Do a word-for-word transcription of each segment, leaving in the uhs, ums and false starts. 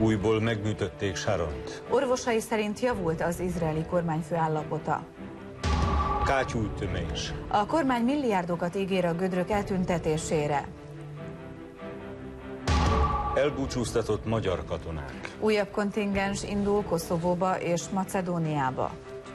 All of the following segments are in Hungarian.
Újból megműtötték Sharont. Orvosai szerint javult az izraeli kormányfő állapota. Kátyúütemés. A kormány milliárdokat ígér a gödrök eltüntetésére. Elbúcsúztatott magyar katonák. Újabb kontingens indul Koszovóba és Macedóniába.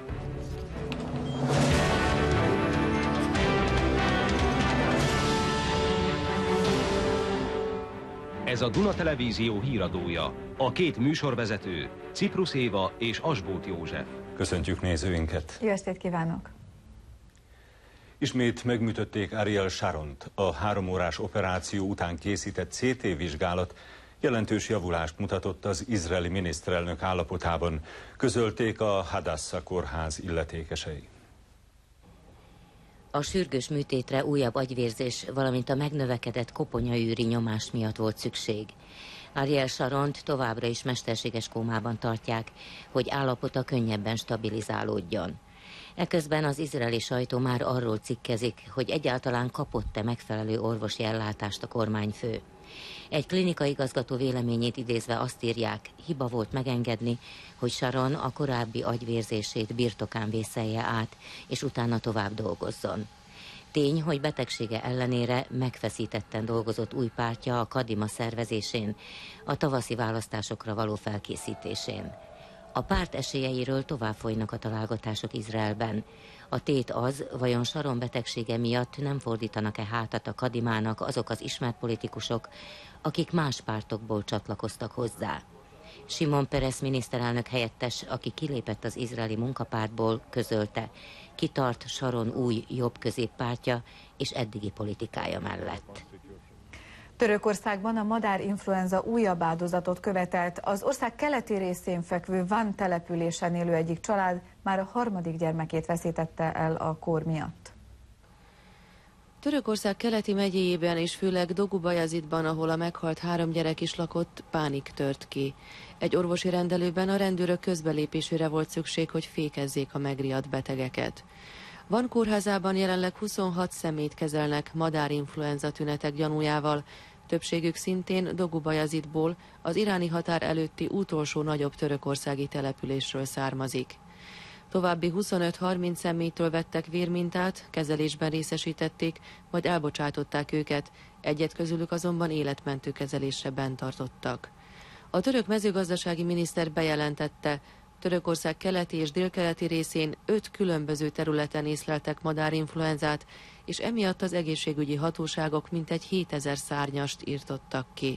Ez a Duna Televízió híradója. A két műsorvezető, Ciprus Éva és Asbóth József. Köszöntjük nézőinket! Jó estét kívánok! Ismét megműtötték Ariel Sharont. A három órás operáció után készített cé té vizsgálat jelentős javulást mutatott az izraeli miniszterelnök állapotában, közölték a Hadassah kórház illetékesei. A sürgős műtétre újabb agyvérzés, valamint a megnövekedett koponyaűri nyomás miatt volt szükség. Ariel Sharont továbbra is mesterséges kómában tartják, hogy állapota könnyebben stabilizálódjon. Eközben az izraeli sajtó már arról cikkezik, hogy egyáltalán kapott-e megfelelő orvosi ellátást a kormányfő. Egy klinikai igazgató véleményét idézve azt írják, hiba volt megengedni, hogy Sharon a korábbi agyvérzését birtokán vészelje át, és utána tovább dolgozzon. Tény, hogy betegsége ellenére megfeszítetten dolgozott új pártja a Kadima szervezésén, a tavaszi választásokra való felkészítésén. A párt esélyeiről tovább folynak a találgatások Izraelben. A tét az, vajon Sharon betegsége miatt nem fordítanak-e hátat a Kadimának azok az ismert politikusok, akik más pártokból csatlakoztak hozzá. Simon Peres miniszterelnök helyettes, aki kilépett az izraeli munkapártból, közölte, kitart Sharon új jobb középpártja és eddigi politikája mellett. Törökországban a madárinfluenza újabb áldozatot követelt. Az ország keleti részén fekvő Van településen élő egyik család már a harmadik gyermekét veszítette el a kór miatt. Törökország keleti megyéjében és főleg Dogubajazidban, ahol a meghalt három gyerek is lakott, pánik tört ki. Egy orvosi rendelőben a rendőrök közbelépésére volt szükség, hogy fékezzék a megriadt betegeket. Van kórházában jelenleg huszonhat személyt kezelnek madárinfluenza tünetek gyanújával, többségük szintén Dogubajazidból, az iráni határ előtti utolsó nagyobb törökországi településről származik. További huszonöt-harminc személytől vettek vérmintát, kezelésben részesítették, majd elbocsátották őket, egyet közülük azonban életmentő kezelésre bent tartottak. A török mezőgazdasági miniszter bejelentette, Törökország keleti és délkeleti részén öt különböző területen észleltek madárinfluenzát, és emiatt az egészségügyi hatóságok mintegy hétezer szárnyast írtottak ki.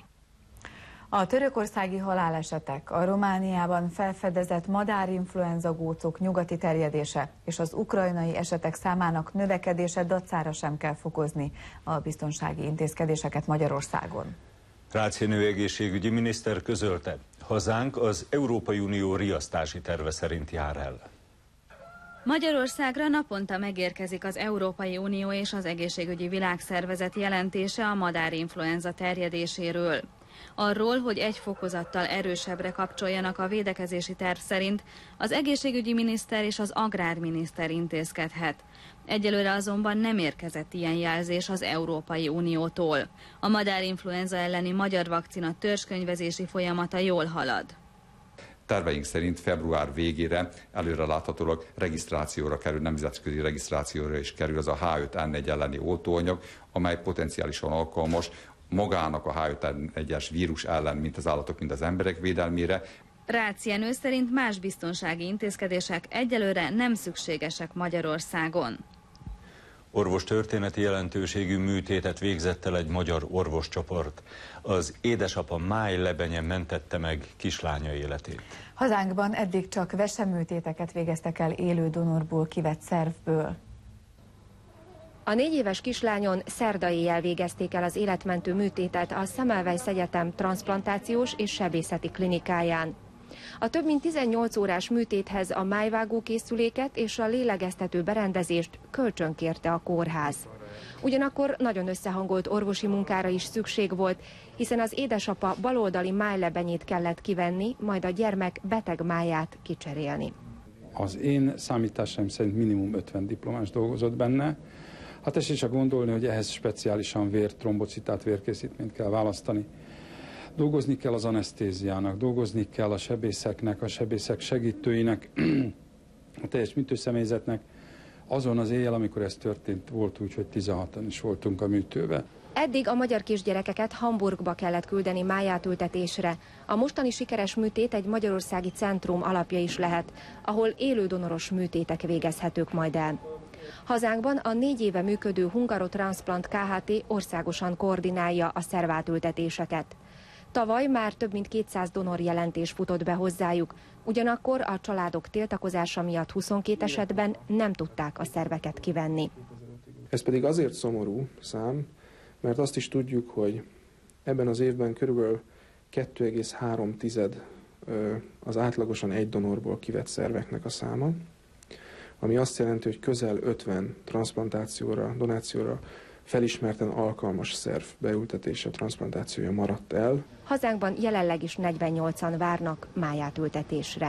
A törökországi halálesetek, a Romániában felfedezett madárinfluenza gócok nyugati terjedése és az ukrajnai esetek számának növekedése dacára sem kell fokozni a biztonsági intézkedéseket Magyarországon. Rácz-Jenő egészségügyi miniszter közölte, hazánk az Európai Unió riasztási terve szerint jár el. Magyarországra naponta megérkezik az Európai Unió és az Egészségügyi Világszervezet jelentése a madárinfluenza terjedéséről. Arról, hogy egy fokozattal erősebbre kapcsoljanak a védekezési terv szerint, az egészségügyi miniszter és az agrárminiszter intézkedhet. Egyelőre azonban nem érkezett ilyen jelzés az Európai Uniótól. A madárinfluenza elleni magyar vakcina törzskönyvezési folyamata jól halad. Terveink szerint február végére előreláthatólag regisztrációra kerül, nemzetközi regisztrációra is kerül az a há öt en egy elleni oltóanyag, amely potenciálisan alkalmas magának a há öt en egyes vírus ellen, mint az állatok, mint az emberek védelmére. Rácz-Jenő szerint más biztonsági intézkedések egyelőre nem szükségesek Magyarországon. Orvostörténeti jelentőségű műtétet végzett el egy magyar orvoscsoport. Az édesapa Máj Lebenye mentette meg kislánya életét. Hazánkban eddig csak veseműtéteket végeztek el élő donorból kivett szervből. A négy éves kislányon szerda éjjel végezték el az életmentő műtétet a Semmelweis Egyetem transzplantációs és sebészeti klinikáján. A több mint tizennyolc órás műtéthez a májvágó készüléket és a lélegeztető berendezést kölcsönkérte a kórház. Ugyanakkor nagyon összehangolt orvosi munkára is szükség volt, hiszen az édesapa baloldali májlebenyét kellett kivenni, majd a gyermek beteg máját kicserélni. Az én számításaim szerint minimum ötven diplomás dolgozott benne. Hát tessék csak gondolni, hogy ehhez speciálisan vért, trombocitát, vérkészítményt kell választani. Dolgozni kell az anesztéziának, dolgozni kell a sebészeknek, a sebészek segítőinek, a teljes műtőszemélyzetnek. Azon az éjjel, amikor ez történt, volt úgy, hogy tizenhatan is voltunk a műtőbe. Eddig a magyar kisgyerekeket Hamburgba kellett küldeni májátültetésre. A mostani sikeres műtét egy magyarországi centrum alapja is lehet, ahol élődonoros műtétek végezhetők majd el. Hazánkban a négy éve működő Hungarotransplant Kft. Országosan koordinálja a szervátültetéseket. Tavaly már több mint kétszáz donor jelentés futott be hozzájuk, ugyanakkor a családok tiltakozása miatt huszonkét esetben nem tudták a szerveket kivenni. Ez pedig azért szomorú szám, mert azt is tudjuk, hogy ebben az évben körülbelül kettő egész három az átlagosan egy donorból kivett szerveknek a száma, ami azt jelenti, hogy közel ötven transplantációra, donációra felismerten alkalmas szerv beültetése, transplantációja maradt el. Hazánkban jelenleg is negyvennyolcan várnak májátültetésre.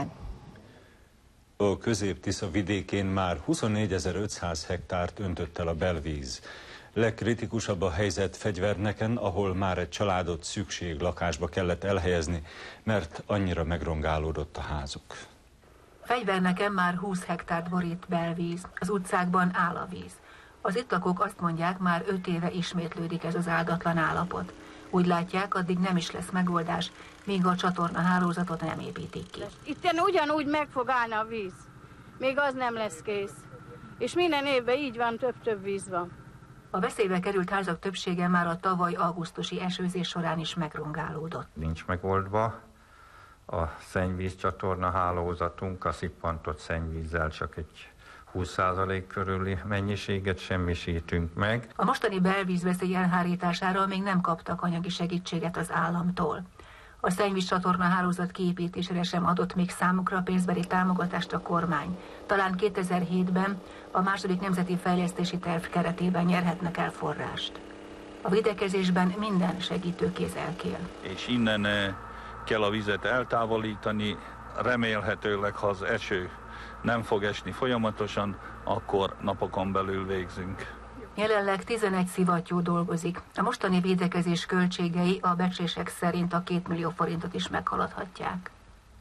A Közép-Tisza vidékén már huszonnégyezer-ötszáz hektárt öntött el a belvíz. Legkritikusabb a helyzet Fegyverneken, ahol már egy családot szükség lakásba kellett elhelyezni, mert annyira megrongálódott a házuk. Fegyverneken már húsz hektárt borít belvíz, az utcákban áll a víz. Az itt lakók azt mondják, már öt éve ismétlődik ez az áldatlan állapot. Úgy látják, addig nem is lesz megoldás, míg a csatorna hálózatot nem építik ki. Itten ugyanúgy meg fog állni a víz, még az nem lesz kész. És minden évben így van, több-több víz van. A veszélybe került házak többsége már a tavaly augusztusi esőzés során is megrongálódott. Nincs megoldva. A szennyvízcsatorna hálózatunk a szippantott szennyvízzel csak egy húsz százalék körüli mennyiséget semmisítünk meg. A mostani belvízveszély elhárítására még nem kaptak anyagi segítséget az államtól. A szennyvízcsatorna hálózat kiépítésére sem adott még számukra pénzbeli támogatást a kormány. Talán kétezer-hétben a második nemzeti fejlesztési terv keretében nyerhetnek el forrást. A védekezésben minden segítőkéz elkél. És innen kell a vizet eltávolítani, remélhetőleg, ha az eső nem fog esni folyamatosan, akkor napokon belül végzünk. Jelenleg tizenegy szivattyú dolgozik. A mostani védekezés költségei a becslések szerint a két millió forintot is meghaladhatják.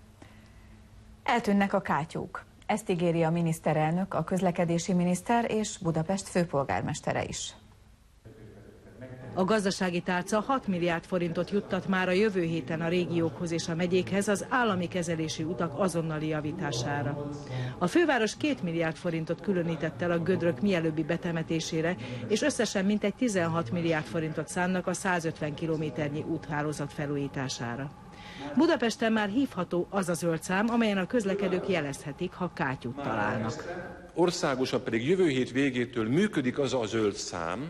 Eltűnnek a kátyúk. Ezt ígéri a miniszterelnök, a közlekedési miniszter és Budapest főpolgármestere is. A gazdasági tárca hat milliárd forintot juttat már a jövő héten a régiókhoz és a megyékhez az állami kezelési utak azonnali javítására. A főváros két milliárd forintot különített el a gödrök mielőbbi betemetésére, és összesen mintegy tizenhat milliárd forintot szánnak a százötven kilométernyi úthálózat felújítására. Budapesten már hívható az a zöld szám, amelyen a közlekedők jelezhetik, ha kátyút találnak. Országosan pedig jövő hét végétől működik az a zöld szám,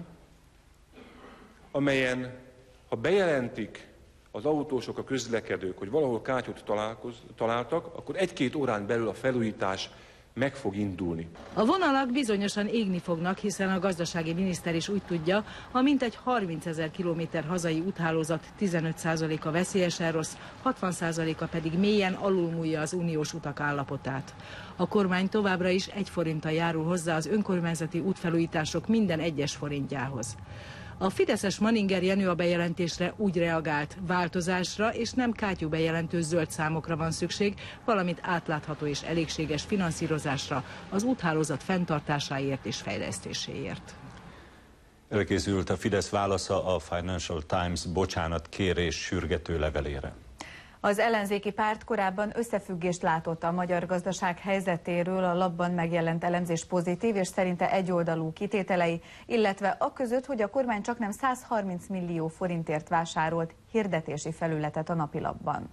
amelyen, ha bejelentik az autósok, a közlekedők, hogy valahol kátyút találtak, akkor egy-két órán belül a felújítás meg fog indulni. A vonalak bizonyosan égni fognak, hiszen a gazdasági miniszter is úgy tudja, a mintegy harmincezer kilométer hazai úthálózat tizenöt százaléka veszélyesen rossz, hatvan százaléka pedig mélyen alulmúlja az uniós utak állapotát. A kormány továbbra is egy forinttal járul hozzá az önkormányzati útfelújítások minden egyes forintjához. A fideszes Manninger Jenő a bejelentésre úgy reagált, változásra és nem kátyú bejelentő zöld számokra van szükség, valamint átlátható és elégséges finanszírozásra az úthálózat fenntartásáért és fejlesztéséért. Elkészült a Fidesz válasza a Financial Times bocsánat kérés sürgető levelére. Az ellenzéki párt korábban összefüggést látott a magyar gazdaság helyzetéről, a lapban megjelent elemzés pozitív és szerinte egyoldalú kitételei, illetve aközött, hogy a kormány csaknem százharminc millió forintért vásárolt hirdetési felületet a napilapban.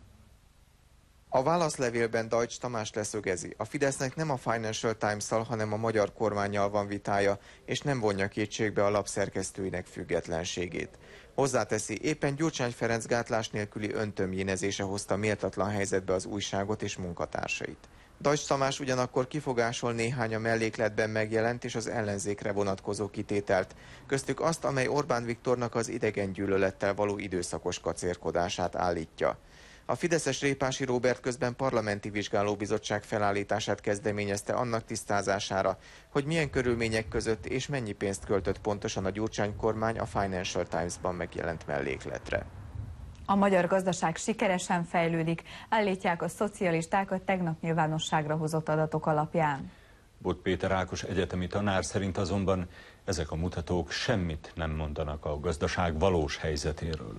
A válaszlevélben Deutsch Tamás leszögezi, a Fidesznek nem a Financial Times-szal, hanem a magyar kormánnyal van vitája, és nem vonja kétségbe a lap szerkesztőinek függetlenségét. Hozzáteszi, éppen Gyurcsány Ferenc gátlás nélküli öntömjénezése hozta méltatlan helyzetbe az újságot és munkatársait. Deutsch Tamás ugyanakkor kifogásol néhány a mellékletben megjelent és az ellenzékre vonatkozó kitételt, köztük azt, amely Orbán Viktornak az idegengyűlölettel való időszakos kacérkodását állítja. A fideszes Répási Róbert közben parlamenti vizsgálóbizottság felállítását kezdeményezte annak tisztázására, hogy milyen körülmények között és mennyi pénzt költött pontosan a Gyurcsány kormány a Financial Times-ban megjelent mellékletre. A magyar gazdaság sikeresen fejlődik, állítják a szocialisták a tegnap nyilvánosságra hozott adatok alapján. Bot Péter Ákos egyetemi tanár szerint azonban ezek a mutatók semmit nem mondanak a gazdaság valós helyzetéről.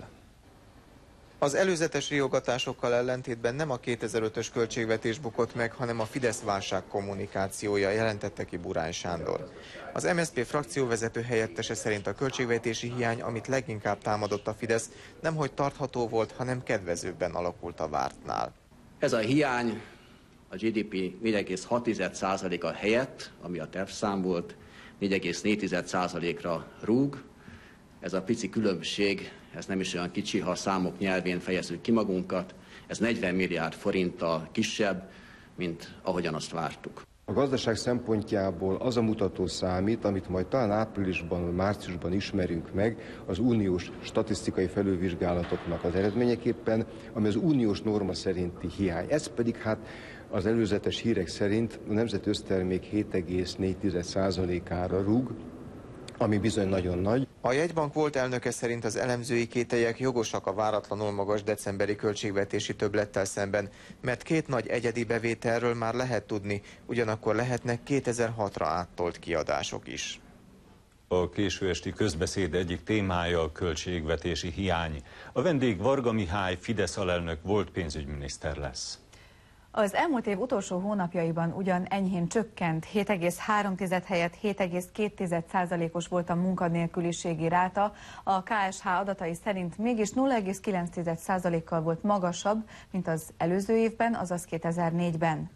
Az előzetes riogatásokkal ellentétben nem a kétezer-ötös költségvetés bukott meg, hanem a Fidesz válság kommunikációja, jelentette ki Burány Sándor. Az em es zé pé frakcióvezető helyettese szerint a költségvetési hiány, amit leginkább támadott a Fidesz, nemhogy tartható volt, hanem kedvezőbben alakult a vártnál. Ez a hiány a gé dé pé négy egész hat százaléka helyett, ami a tervszám volt, négy egész négy százalékra rúg. Ez a pici különbség, ez nem is olyan kicsi, ha a számok nyelvén fejezzük ki magunkat, ez negyven milliárd forinttal kisebb, mint ahogyan azt vártuk. A gazdaság szempontjából az a mutató számít, amit majd talán áprilisban, márciusban ismerünk meg, az uniós statisztikai felülvizsgálatoknak az eredményeképpen, ami az uniós norma szerinti hiány. Ez pedig hát az előzetes hírek szerint a nemzeti össztermék hét egész négy százalékára rúg, ami bizony nagyon nagy. A jegybank volt elnöke szerint az elemzői kételyek jogosak a váratlanul magas decemberi költségvetési többlettel szemben, mert két nagy egyedi bevételről már lehet tudni, ugyanakkor lehetnek kétezer-hatra áttolt kiadások is. A késő esti közbeszéd egyik témája a költségvetési hiány. A vendég Varga Mihály, Fidesz alelnök, volt pénzügyminiszter lesz. Az elmúlt év utolsó hónapjaiban ugyan enyhén csökkent, hét egész három helyett hét egész két százalékos volt a munkanélküliségi ráta, a ká es há adatai szerint mégis nulla egész kilenc százalékkal volt magasabb, mint az előző évben, azaz kétezer-négyben.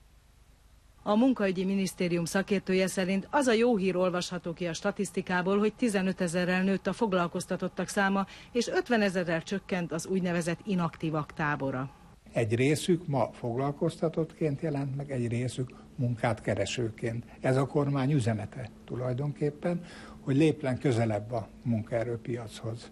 A munkaügyi minisztérium szakértője szerint az a jó hír olvasható ki a statisztikából, hogy tizenöt ezerrel nőtt a foglalkoztatottak száma, és ötven ezerrel csökkent az úgynevezett inaktívak tábora. Egy részük ma foglalkoztatottként jelent meg, egy részük munkát keresőként. Ez a kormány üzenete tulajdonképpen, hogy léplen közelebb a munkaerőpiachoz.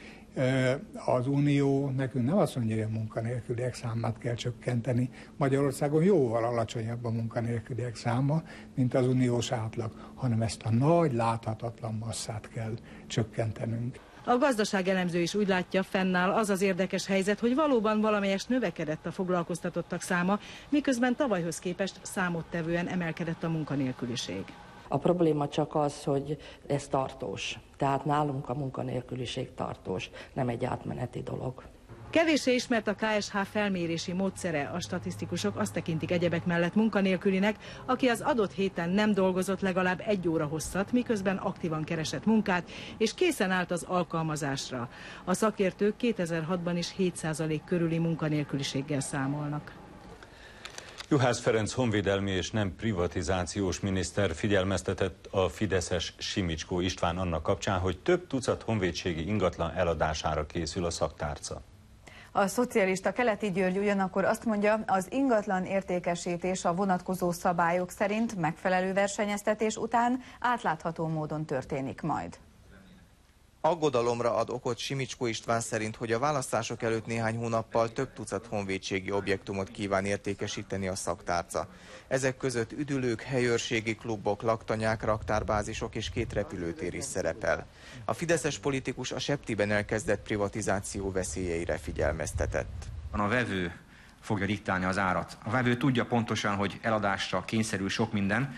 Az Unió nekünk nem azt mondja, hogy a munkanélküliek számát kell csökkenteni. Magyarországon jóval alacsonyabb a munkanélküliek száma, mint az uniós átlag, hanem ezt a nagy, láthatatlan masszát kell csökkentenünk. A gazdaságelemző is úgy látja, fennáll az az érdekes helyzet, hogy valóban valamelyest növekedett a foglalkoztatottak száma, miközben tavalyhoz képest számottevően emelkedett a munkanélküliség. A probléma csak az, hogy ez tartós. Tehát nálunk a munkanélküliség tartós, nem egy átmeneti dolog. Kevéssé ismert a ká es há felmérési módszere, a statisztikusok azt tekintik egyebek mellett munkanélkülinek, aki az adott héten nem dolgozott legalább egy óra hosszat, miközben aktívan keresett munkát, és készen állt az alkalmazásra. A szakértők kétezer-hatban is hét százalék körüli munkanélküliséggel számolnak. Juhász Ferenc honvédelmi és nem privatizációs miniszter figyelmeztetett a fideszes Simicskó István annak kapcsán, hogy több tucat honvédségi ingatlan eladására készül a szaktárca. A szocialista Keleti György ugyanakkor azt mondja, az ingatlan értékesítés a vonatkozó szabályok szerint megfelelő versenyeztetés után átlátható módon történik majd. Aggodalomra ad okot Simicskó István szerint, hogy a választások előtt néhány hónappal több tucat honvédségi objektumot kíván értékesíteni a szaktárca. Ezek között üdülők, helyőrségi klubok, laktanyák, raktárbázisok és két repülőtér is szerepel. A fideszes politikus a Septiben elkezdett privatizáció veszélyeire figyelmeztetett. A vevő fogja diktálni az árat. A vevő tudja pontosan, hogy eladásra kényszerül sok minden,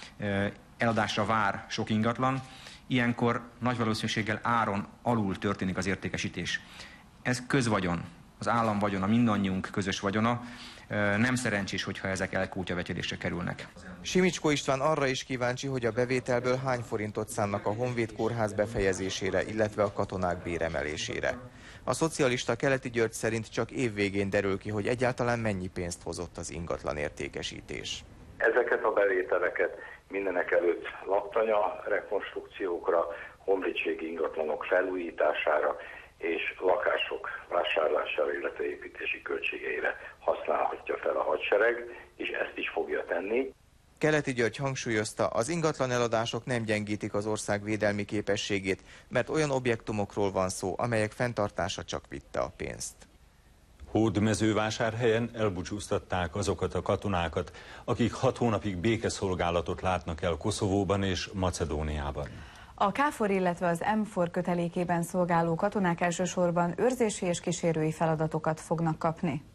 eladásra vár sok ingatlan, ilyenkor nagy valószínűséggel áron alul történik az értékesítés. Ez közvagyon, az állam vagyona, mindannyiunk közös vagyona, nem szerencsés, hogyha ezek elkútyavetélésre kerülnek. Simicskó István arra is kíváncsi, hogy a bevételből hány forintot szánnak a Honvéd kórház befejezésére, illetve a katonák béremelésére. A szocialista Keleti György szerint csak évvégén derül ki, hogy egyáltalán mennyi pénzt hozott az ingatlan értékesítés. Ezeket a bevételeket mindenek előtt laktanya rekonstrukciókra, honvédségi ingatlanok felújítására és lakások vásárlására, illetve építési költségeire használhatja fel a hadsereg, és ezt is fogja tenni. Keleti György hangsúlyozta, az ingatlan eladások nem gyengítik az ország védelmi képességét, mert olyan objektumokról van szó, amelyek fenntartása csak vitte a pénzt. Hódmezővásárhelyen elbúcsúztatták azokat a katonákat, akik hat hónapig békeszolgálatot látnak el Koszovóban és Macedóniában. A káfor, illetve az emfor kötelékében szolgáló katonák elsősorban őrzési és kísérői feladatokat fognak kapni.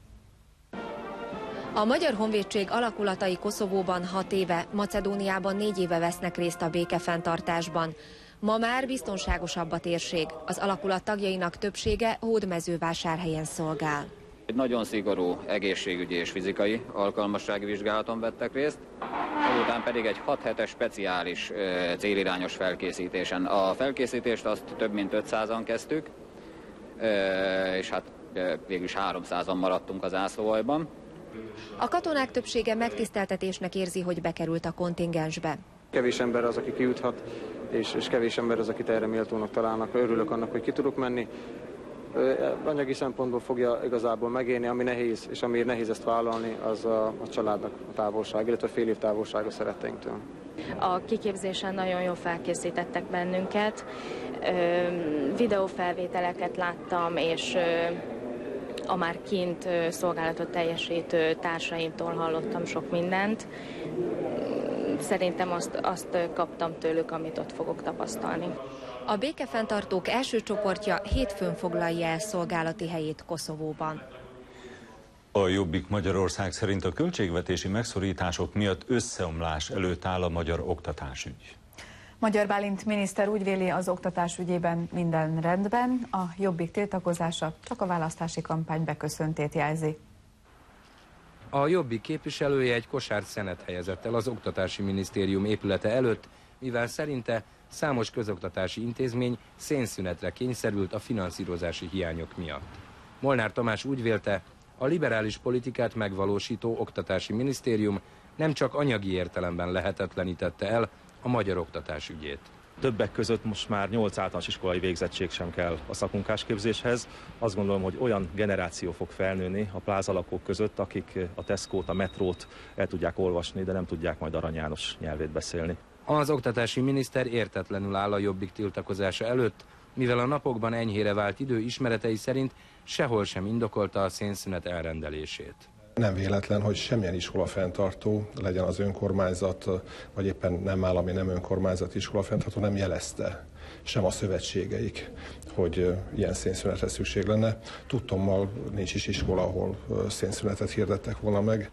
A Magyar Honvédség alakulatai Koszovóban hat éve, Macedóniában négy éve vesznek részt a békefenntartásban. Ma már biztonságosabb a térség. Az alakulat tagjainak többsége Hódmezővásárhelyen szolgál. Egy nagyon szigorú egészségügyi és fizikai alkalmassági vizsgálaton vettek részt, azután pedig egy hat hetes speciális célirányos felkészítésen. A felkészítést azt több mint ötszázan kezdtük, és hát végülis háromszázan maradtunk az zászlóaljban. A katonák többsége megtiszteltetésnek érzi, hogy bekerült a kontingensbe. Kevés ember az, aki kijuthat, és, és kevés ember az, akit erre méltónak találnak. Örülök annak, hogy ki tudok menni. Anyagi szempontból fogja igazából megélni, ami nehéz, és amiért nehéz ezt vállalni, az a, a családnak a távolság, illetve fél év távolság a szeretteinktől. A kiképzésen nagyon jól felkészítettek bennünket, videófelvételeket láttam, és a már kint szolgálatot teljesítő társaimtól hallottam sok mindent. Szerintem azt, azt kaptam tőlük, amit ott fogok tapasztalni. A békefenntartók első csoportja hétfőn foglalja el szolgálati helyét Koszovóban. A Jobbik Magyarország szerint a költségvetési megszorítások miatt összeomlás előtt áll a magyar oktatásügy. Magyar Bálint miniszter úgy véli, az oktatás ügyében minden rendben, a Jobbik tiltakozása csak a választási kampány beköszöntét jelzi. A Jobbik képviselője egy kosárt szenet helyezett el az Oktatási Minisztérium épülete előtt, mivel szerinte számos közoktatási intézmény szénszünetre kényszerült a finanszírozási hiányok miatt. Molnár Tamás úgy vélte, a liberális politikát megvalósító Oktatási Minisztérium nem csak anyagi értelemben lehetetlenítette el a magyar oktatás ügyét. Többek között most már nyolc általános iskolai végzettség sem kell a szakmunkásképzéshez. Azt gondolom, hogy olyan generáció fog felnőni a plázalakók között, akik a Tescót, a metrót el tudják olvasni, de nem tudják majd Arany János nyelvét beszélni. Az oktatási miniszter értetlenül áll a Jobbik tiltakozása előtt, mivel a napokban enyhére vált idő ismeretei szerint sehol sem indokolta a szénszünet elrendelését. Nem véletlen, hogy semmilyen iskola fenntartó, legyen az önkormányzat, vagy éppen nem állami, nem önkormányzati iskola fenntartó, nem jelezte sem a szövetségeik, hogy ilyen szénszünetre szükség lenne. Tudtommal nincs is iskola, ahol szénszünetet hirdettek volna meg.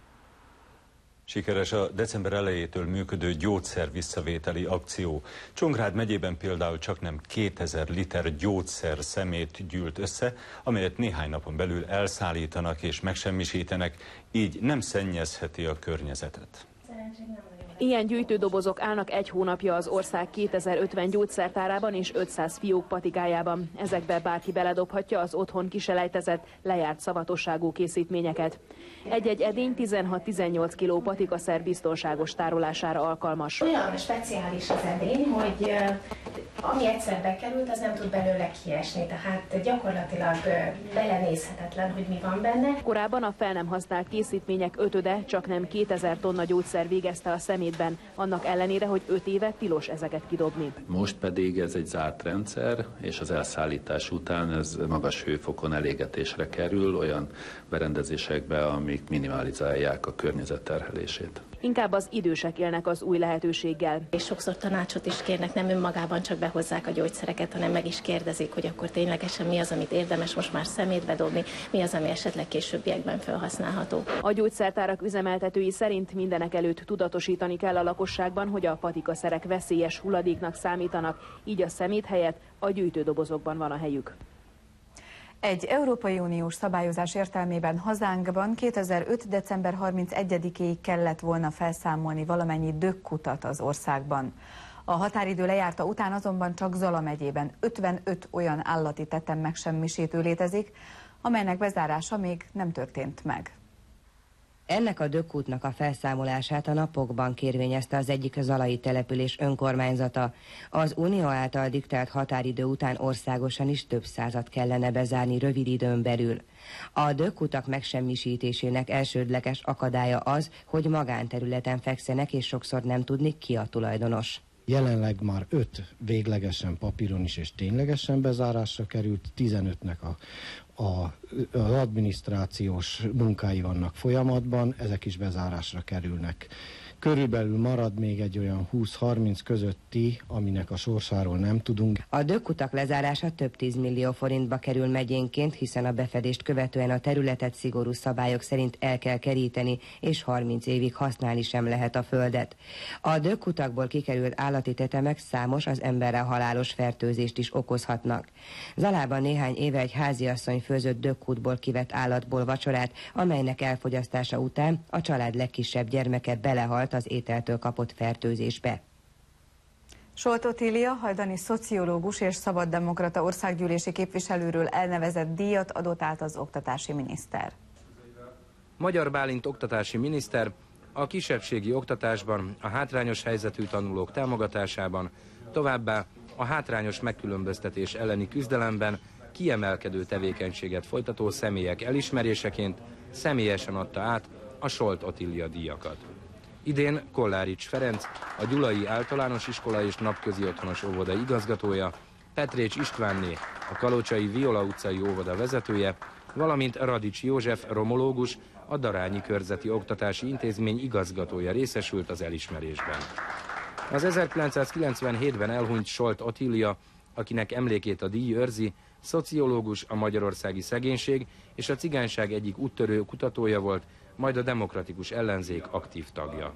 Sikeres a december elejétől működő gyógyszer visszavételi akció. Csongrád megyében például csaknem kétezer liter gyógyszer szemét gyűlt össze, amelyet néhány napon belül elszállítanak és megsemmisítenek, így nem szennyezheti a környezetet. Ilyen gyűjtődobozok állnak egy hónapja az ország kétezer-ötven gyógyszertárában és ötszáz fiók patikájában. Ezekbe bárki beledobhatja az otthon kiselejtezett, lejárt szavatosságú készítményeket. Egy-egy edény tizenhat-tizennyolc kiló patikaszer biztonságos tárolására alkalmas. Olyan speciális az edény, hogy ami egyszer bekerült, az nem tud belőle kiesni, tehát gyakorlatilag belenézhetetlen, hogy mi van benne. Korábban a fel nem használt készítmények ötöde csaknem kétezer tonna gyógyszer végezte a szemétben, annak ellenére, hogy öt éve tilos ezeket kidobni. Most pedig ez egy zárt rendszer, és az elszállítás után ez magas hőfokon elégetésre kerül olyan berendezésekbe, amik minimalizálják a környezet terhelését. Inkább az idősek élnek az új lehetőséggel. És sokszor tanácsot is kérnek, nem önmagában csak behozzák a gyógyszereket, hanem meg is kérdezik, hogy akkor ténylegesen mi az, amit érdemes most már szemétbe dobni, mi az, ami esetleg későbbiekben felhasználható. A gyógyszertárak üzemeltetői szerint mindenek előtt tudatosítani kell a lakosságban, hogy a patikaszerek veszélyes hulladéknak számítanak, így a szemét helyett a gyűjtődobozokban van a helyük. Egy Európai Uniós szabályozás értelmében hazánkban kétezer-öt. december harmincegyedikéig kellett volna felszámolni valamennyi dögkutat az országban. A határidő lejárta után azonban csak Zala megyében ötvenöt olyan állati tetem megsemmisítő létezik, amelynek bezárása még nem történt meg. Ennek a dögkútnak a felszámolását a napokban kérvényezte az egyik zalai település önkormányzata. Az Unió által diktált határidő után országosan is több százat kellene bezárni rövid időn belül. A dögkutak megsemmisítésének elsődleges akadálya az, hogy magánterületen fekszenek, és sokszor nem tudni, ki a tulajdonos. Jelenleg már öt véglegesen papíron is és ténylegesen bezárásra került, tizenötnek a, az adminisztrációs munkái vannak folyamatban, ezek is bezárásra kerülnek. Körülbelül marad még egy olyan húsz-harminc közötti, aminek a sorsáról nem tudunk. A dökkutak lezárása több tízmillió forintba kerül megyénként, hiszen a befedést követően a területet szigorú szabályok szerint el kell keríteni, és harminc évig használni sem lehet a földet. A dökkutakból kikerült állati tetemek számos az emberre halálos fertőzést is okozhatnak. Zalában néhány éve egy háziasszony főzött dökkútból kivett állatból vacsorát, amelynek elfogyasztása után a család legkisebb gyermeke belehalt az ételtől kapott fertőzésbe. Solt Otília hajdani szociológus és szabaddemokrata országgyűlési képviselőről elnevezett díjat adott át az oktatási miniszter. Magyar Bálint oktatási miniszter a kisebbségi oktatásban, a hátrányos helyzetű tanulók támogatásában, továbbá a hátrányos megkülönböztetés elleni küzdelemben kiemelkedő tevékenységet folytató személyek elismeréseként személyesen adta át a Solt Otília díjakat. Idén Kollárics Ferenc, a Gyulai Általános Iskola és Napközi Otthonos Óvoda igazgatója, Petrécs Istvánné, a Kalocsai Viola utcai óvoda vezetője, valamint Radics József romológus, a Darányi Körzeti Oktatási Intézmény igazgatója részesült az elismerésben. Az ezerkilencszázkilencvenhétben elhunyt Solt Otília, akinek emlékét a díj őrzi, szociológus, a magyarországi szegénység és a cigányság egyik úttörő kutatója volt, majd a demokratikus ellenzék aktív tagja.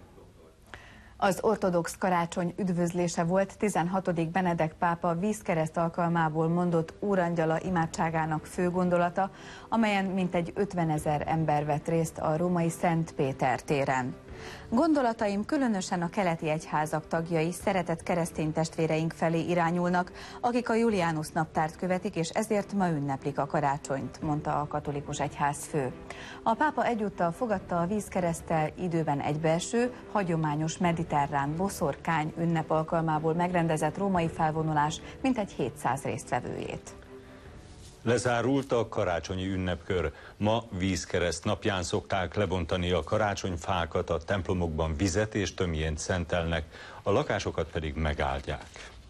Az ortodox karácsony üdvözlése volt tizenhatodik Benedek pápa vízkereszt alkalmából mondott Úrangyala imádságának fő gondolata, amelyen mintegy ötvenezer ember vett részt a római Szent Péter téren. Gondolataim különösen a keleti egyházak tagjai, szeretett keresztény testvéreink felé irányulnak, akik a Julianus naptárt követik, és ezért ma ünneplik a karácsonyt, mondta a katolikus egyházfő. A pápa egyúttal fogadta a vízkereszttel időben egybeeső, hagyományos mediterrán boszorkány ünnep alkalmából megrendezett római felvonulás mintegy hétszáz résztvevőjét. Lezárult a karácsonyi ünnepkör. Ma vízkereszt napján szokták lebontani a karácsonyfákat, a templomokban vizet és tömjént szentelnek, a lakásokat pedig megáldják.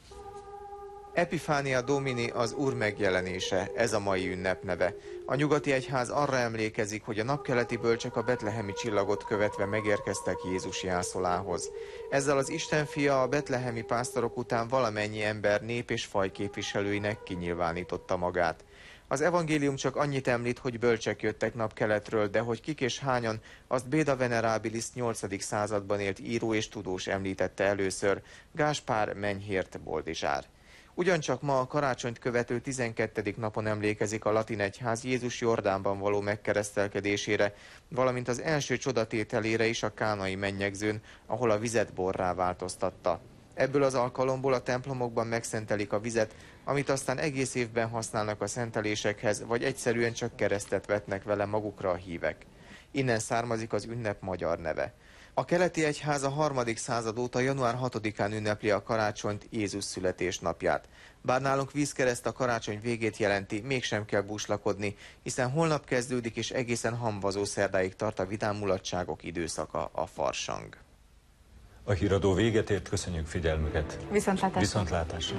Epifánia Domini az Úr megjelenése, ez a mai ünnep neve. A nyugati egyház arra emlékezik, hogy a napkeleti bölcsek a betlehemi csillagot követve megérkeztek Jézus jászolához. Ezzel az Isten fia a betlehemi pásztorok után valamennyi ember nép és faj képviselőinek kinyilvánította magát. Az evangélium csak annyit említ, hogy bölcsek jöttek napkeletről, de hogy kik és hányan, azt Beda Venerabilis nyolcadik században élt író és tudós említette először, Gáspár Menyhért Boldizsár. Ugyancsak ma a karácsonyt követő tizenkettedik napon emlékezik a latin egyház Jézus Jordánban való megkeresztelkedésére, valamint az első csodatételére is a kánai mennyegzőn, ahol a vizet borrá változtatta. Ebből az alkalomból a templomokban megszentelik a vizet, amit aztán egész évben használnak a szentelésekhez, vagy egyszerűen csak keresztet vetnek vele magukra a hívek. Innen származik az ünnep magyar neve. A keleti egyház a harmadik század óta január hatodikán ünnepli a karácsonyt, Jézus születésnapját. Bár nálunk vízkereszt a karácsony végét jelenti, mégsem kell búslakodni, hiszen holnap kezdődik és egészen hamvazó szerdáig tart a vidám mulatságok időszaka, a farsang. A híradó véget ért, köszönjük figyelmüket. Viszontlátásra. Viszontlátásra.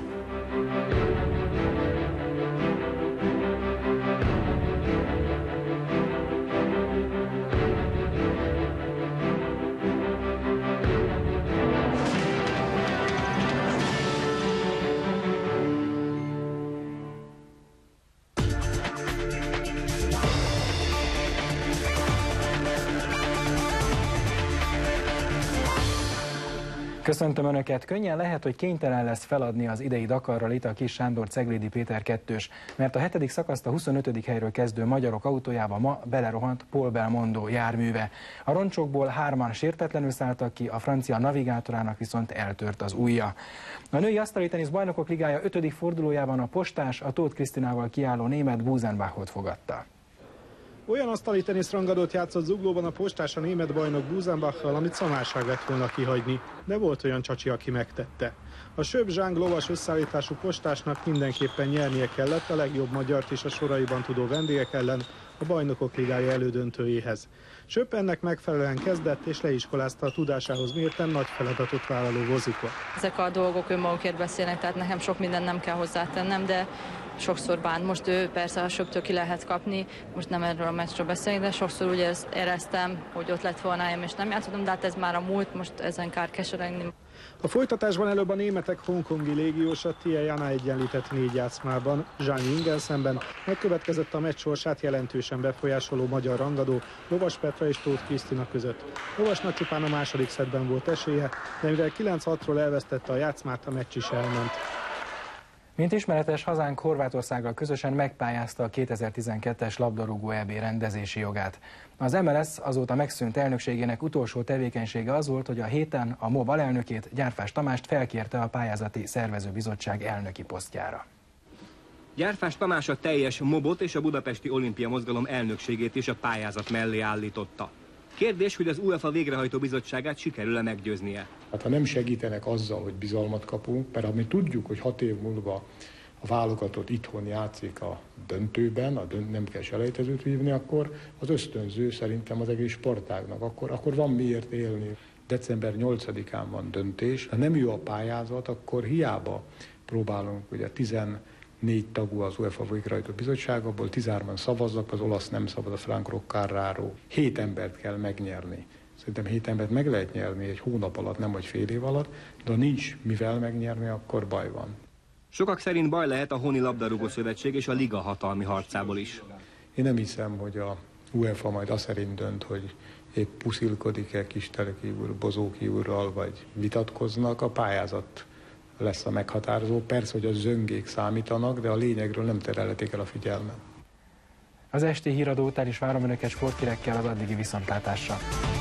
Köszöntöm Önöket! Könnyen lehet, hogy kénytelen lesz feladni az idei Dakar Rallyt a Kis Sándor Ceglédi Péter kettős, mert a hetedik szakaszt a huszonötödik helyről kezdő magyarok autójába ma belerohant Paul Belmondo járműve. A roncsokból hárman sértetlenül szálltak ki, a francia navigátorának viszont eltört az ujja. A női asztalitenisz bajnokok ligája ötödik fordulójában a postás a Tóth Krisztinával kiálló német Busenbachot fogadta. Olyan asztali tenisz rangadót játszott Zuglóban a postás a német bajnok Busenbachral, amit szamárság lett volna kihagyni, de volt olyan csacsi, aki megtette. A Söb Zsáng lovas összeállítású postásnak mindenképpen nyernie kellett a legjobb magyart is a soraiban tudó vendégek ellen a bajnokok ligája elődöntőjéhez. Söb ennek megfelelően kezdett és leiskolázta a tudásához mérten nagy feladatot vállaló Vozikot. Ezek a dolgok önmagukért beszélnek, tehát nekem sok minden nem kell hozzátennem, de sokszor bánt. Most ő persze a söptől ki lehet kapni, most nem erről a meccsről beszélni, de sokszor úgy éreztem, hogy ott lett volna és nem játszottam, de hát ez már a múlt, most ezen kár keseregni. A folytatásban előbb a németek hongkongi légiósat Tia Jana egyenlített négy játszmában, Zhang Yinggel szemben megkövetkezett a meccs sorsát jelentősen befolyásoló magyar rangadó Lovas Petra és Tóth Krisztina között. Lovasnak csupán a második szettben volt esélye, de mivel kilenc hatról elvesztette a játszmát, a meccs is elment. Mint ismeretes, hazánk Horvátországgal közösen megpályázta a kétezer-tizenkettes labdarúgó é bé rendezési jogát. Az em el es azóta megszűnt elnökségének utolsó tevékenysége az volt, hogy a héten a em o bé alelnökét, Gyárfás Tamást felkérte a pályázati szervezőbizottság elnöki posztjára. Gyárfás Tamás a teljes mobot és a Budapesti Olimpia Mozgalom elnökségét is a pályázat mellé állította. Kérdés, hogy az UEFA végrehajtó bizottságát sikerül-e meggyőznie. Hát ha nem segítenek azzal, hogy bizalmat kapunk, mert mi tudjuk, hogy hat év múlva a válogatott itthon játszik a döntőben, a dönt, nem kell selejtezőt hívni, akkor az ösztönző szerintem az egész sportágnak, akkor, akkor van miért élni. december nyolcadikán van döntés, ha nem jó a pályázat, akkor hiába próbálunk, ugye tizennégy tagú az UEFA végrehajtó bizottság, abból tizenhárman szavaznak, az olasz nem szavaz, a Frank Roccarraro. Hét embert kell megnyerni. Szerintem hét embert meg lehet nyerni egy hónap alatt, nem vagy fél év alatt, de ha nincs mivel megnyerni, akkor baj van. Sokak szerint baj lehet a Honi Labdarúgó Szövetség és a Liga hatalmi harcából is. Én nem hiszem, hogy a UEFA majd azt szerint dönt, hogy épp puszilkodik-e Kisteleki úr, Bozóki úrral, vagy vitatkoznak, a pályázat lesz a meghatározó. Persze, hogy a zöngék számítanak, de a lényegről nem terelhetik el a figyelmet. Az esti híradó után is várom önöket sporthírekkel, az addigi viszontlátásra.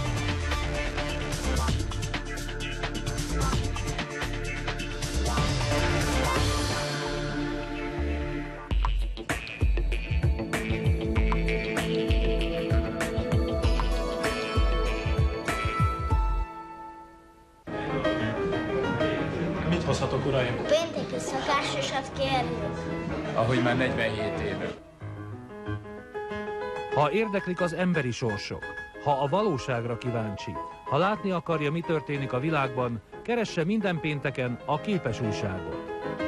Mit hozhatok, uraim? Pénteki szakásosat kérjük. Ahogy már negyvenhét éve. Ha érdeklik az emberi sorsok, ha a valóságra kíváncsi, ha látni akarja, mi történik a világban, keresse minden pénteken a Képes újságot.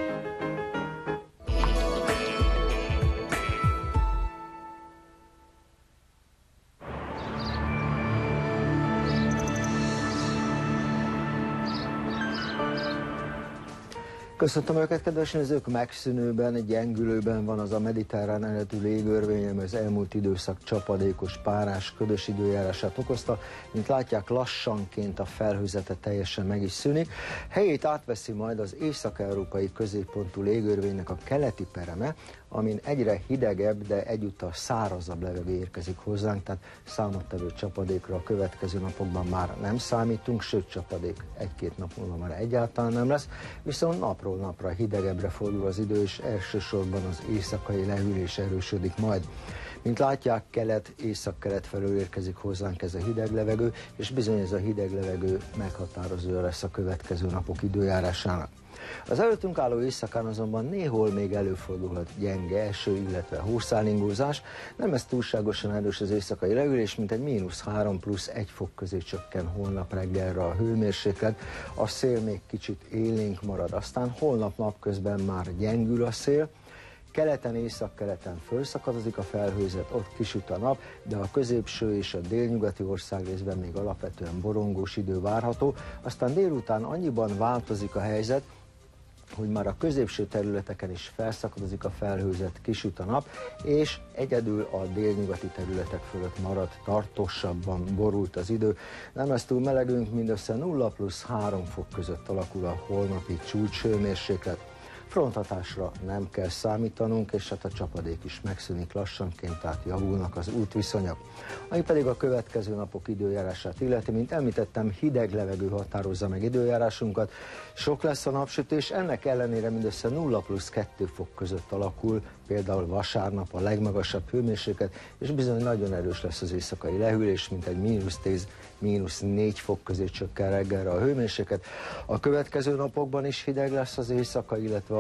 Köszöntöm Önöket, kedves nézők! Megszűnőben, gyengülőben van az a mediterrán eredetű légörvény, ami az elmúlt időszak csapadékos, párás, ködös időjárását okozta. Mint látják, lassanként a felhőzete teljesen meg is szűnik. Helyét átveszi majd az észak-európai középpontú légörvénynek a keleti pereme, amin egyre hidegebb, de egyúttal szárazabb levegő érkezik hozzánk, tehát számottevő csapadékra a következő napokban már nem számítunk, sőt csapadék egy-két nap múlva már egyáltalán nem lesz, viszont napról napra hidegebbre fordul az idő, és elsősorban az éjszakai lehűlés erősödik majd. Mint látják, kelet-észak-kelet felől érkezik hozzánk ez a hideg levegő, és bizony ez a hideg levegő meghatározó lesz a következő napok időjárásának. Az előttünk álló éjszakán azonban néhol még előfordulhat gyenge eső, illetve hószálingózás. Nem ez túlságosan erős az éjszakai lehűlés, mint egy mínusz három plusz egy fok közé csökken holnap reggelre a hőmérséklet. A szél még kicsit élénk marad, aztán holnap napközben már gyengül a szél. Keleten, északkeleten fölszakadozik a felhőzet, ott kisüt a nap, de a középső és a délnyugati országrészben még alapvetően borongós idő várható. Aztán délután annyiban változik a helyzet, hogy már a középső területeken is felszakadozik a felhőzet, kisüt a nap, és egyedül a délnyugati területek fölött marad tartósabban borult az idő. Nem lesz túl melegünk, mindössze nulla plusz három fok között alakul a holnapi csúcshőmérséklet. Fronthatásra nem kell számítanunk, és hát a csapadék is megszűnik lassanként, tehát javulnak az útviszonyok. Ami pedig a következő napok időjárását illeti, mint említettem, hideg levegő határozza meg időjárásunkat. Sok lesz a napsütés, ennek ellenére mindössze nulla plusz kettő fok között alakul, például vasárnap a legmagasabb hőmérséklet, és bizony nagyon erős lesz az éjszakai lehűlés, mint egy mínusz tíz, mínusz négy fok közé csökken reggelre a hőmérséklet. A következő napokban is hideg lesz az éjszaka, illetve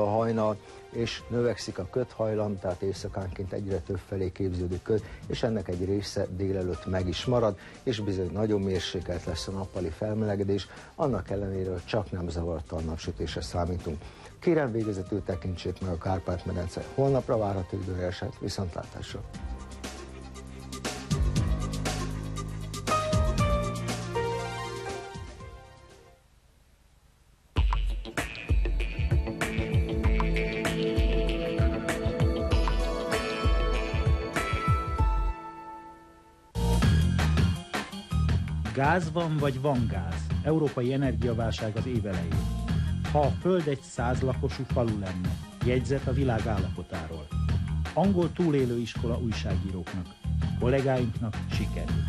hajnal, és növekszik a köthajlam, tehát éjszakánként egyre több felé képződik köd, és ennek egy része délelőtt meg is marad, és bizony nagyon mérsékelt lesz a nappali felmelegedés, annak ellenére, hogy csak nem zavartalan napsütésre számítunk. Kérem végezetül tekintsék meg a Kárpát-medence holnapra várható időjárását, viszontlátásra! Gáz van, vagy van gáz? Európai energiaválság az év elején. Ha a Föld egy száz lakosú falu lenne, jegyzet a világ állapotáról. Angol túlélő iskola újságíróknak, kollégáinknak sikerül.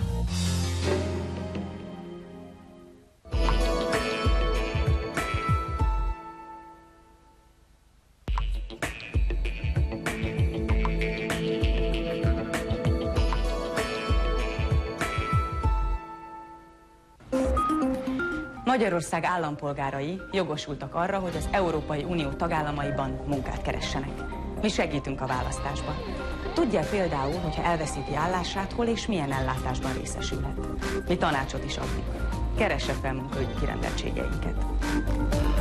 Magyarország állampolgárai jogosultak arra, hogy az Európai Unió tagállamaiban munkát keressenek. Mi segítünk a választásban. Tudja például, hogyha elveszíti állását, hol és milyen ellátásban részesülhet. Mi tanácsot is adunk. Keresse fel munkaügyi kirendeltségeinket.